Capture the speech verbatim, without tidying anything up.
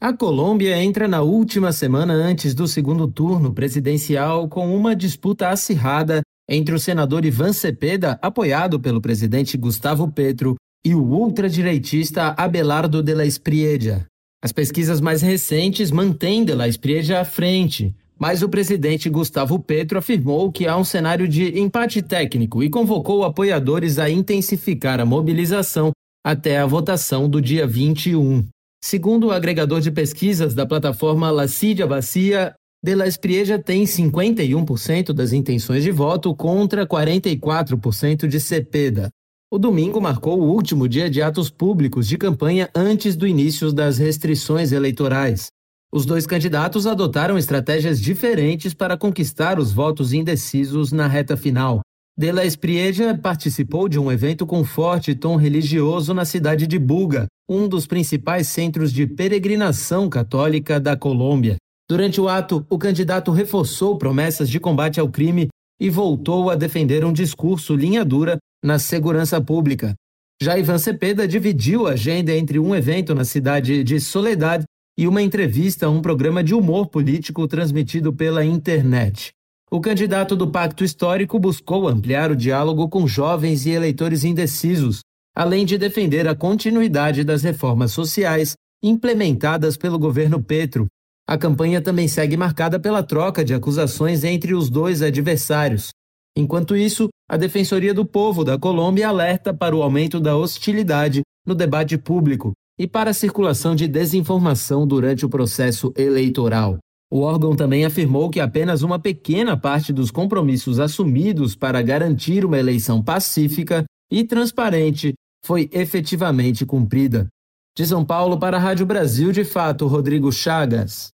A Colômbia entra na última semana antes do segundo turno presidencial com uma disputa acirrada entre o senador Iván Cepeda, apoiado pelo presidente Gustavo Petro, e o ultradireitista Abelardo de la Espriella. As pesquisas mais recentes mantêm de la Espriella à frente, mas o presidente Gustavo Petro afirmou que há um cenário de empate técnico e convocou apoiadores a intensificar a mobilização até a votação do dia vinte e um. Segundo o agregador de pesquisas da plataforma La Silla Vacía, de la Espriella tem cinquenta e um por cento das intenções de voto contra quarenta e quatro por cento de Cepeda. O domingo marcou o último dia de atos públicos de campanha antes do início das restrições eleitorais. Os dois candidatos adotaram estratégias diferentes para conquistar os votos indecisos na reta final. De la Espriella participou de um evento com forte tom religioso na cidade de Buga, um dos principais centros de peregrinação católica da Colômbia. Durante o ato, o candidato reforçou promessas de combate ao crime e voltou a defender um discurso linha dura na segurança pública. Já Iván Cepeda dividiu a agenda entre um evento na cidade de Soledad e uma entrevista a um programa de humor político transmitido pela internet. O candidato do Pacto Histórico buscou ampliar o diálogo com jovens e eleitores indecisos, além de defender a continuidade das reformas sociais implementadas pelo governo Petro. A campanha também segue marcada pela troca de acusações entre os dois adversários. Enquanto isso, a Defensoria do Povo da Colômbia alerta para o aumento da hostilidade no debate público e para a circulação de desinformação durante o processo eleitoral. O órgão também afirmou que apenas uma pequena parte dos compromissos assumidos para garantir uma eleição pacífica e transparente foi efetivamente cumprida. De São Paulo para a Rádio Brasil de Fato, Rodrigo Chagas.